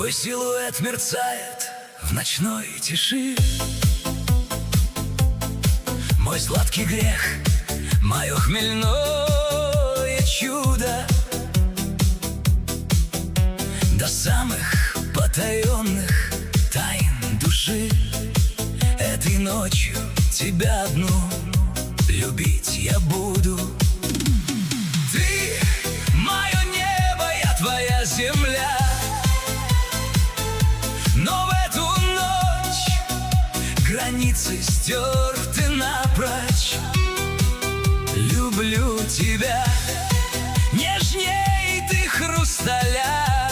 Твой силуэт мерцает в ночной тиши. Мой сладкий грех, мое хмельное чудо. До самых потаенных тайн души этой ночью тебя одну любить я буду. Ты мое небо, я твоя земля. Но в эту ночь границы стерты напрочь. Люблю тебя нежней ты хрусталя.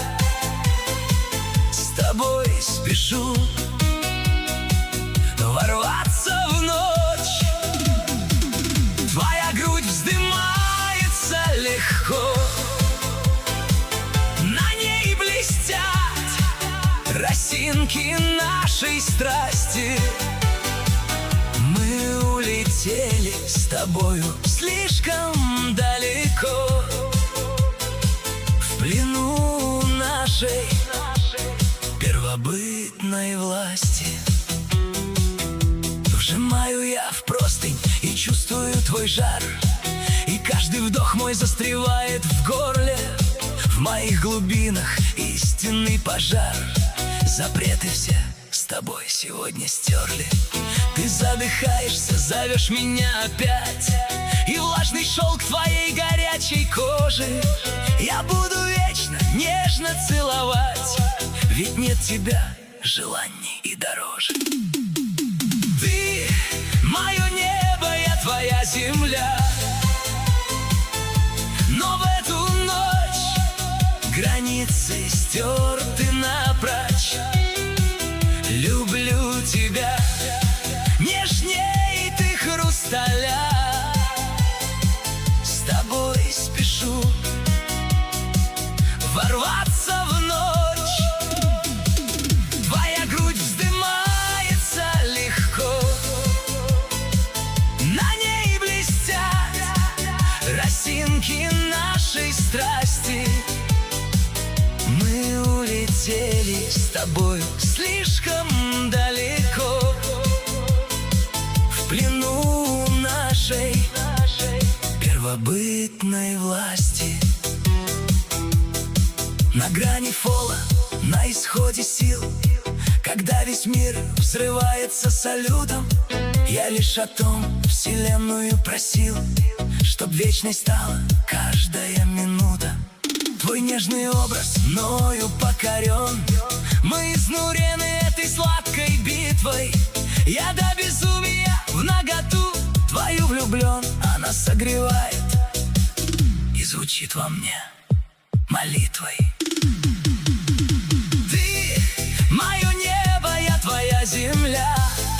С тобой спешу ворваться в ночь. Твоя грудь вздымается легко, на ней блестят росинки нашей страсти. Мы улетели с тобою слишком далеко, в плену нашей первобытной власти. Вжимаю я в простынь и чувствую твой жар, и каждый вдох мой застревает в горле. В моих глубинах истинный пожар. Запреты все с тобой сегодня стерли. Ты задыхаешься, зовешь меня опять, и влажный шелк твоей горячей кожи я буду вечно, нежно целовать, ведь нет тебя желаний и дороже. Ты мое небо, я твоя земля. Но в эту ночь границы стерты напрочь. Люблю тебя нежней ты хрусталя. С тобой спешу ворваться в ночь. Твоя грудь вздымается легко, на ней блестят росинки нашей страсти. Мы улетели с тобой слишком далеко, в плену нашей первобытной власти. На грани фола, на исходе сил, когда весь мир взрывается салютом, я лишь о том вселенную просил, чтоб вечной стала каждая минута. Твой нежный образ мною покорен, мы изнурены этой сладкой битвой. Я до безумия в наготу твою влюблен, она согревает и звучит во мне молитвой. Ты мое небо, я твоя земля.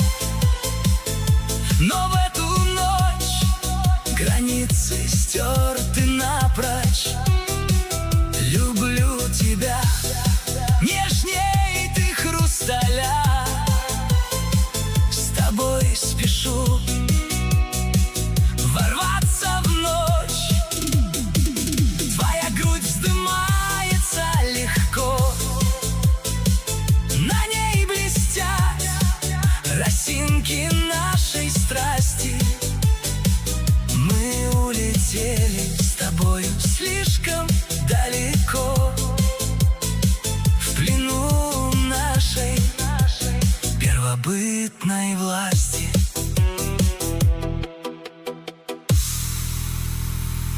Но в эту ночь границы стерты напрочь. Люблю тебя нежней ты хрусталя. С тобой спешу ворваться в ночь. Твоя грудь вздымается легко, на ней блестят росинки нашей страсти. Мы улетели с тобою слишком далеко, в плену нашей первобытной власти.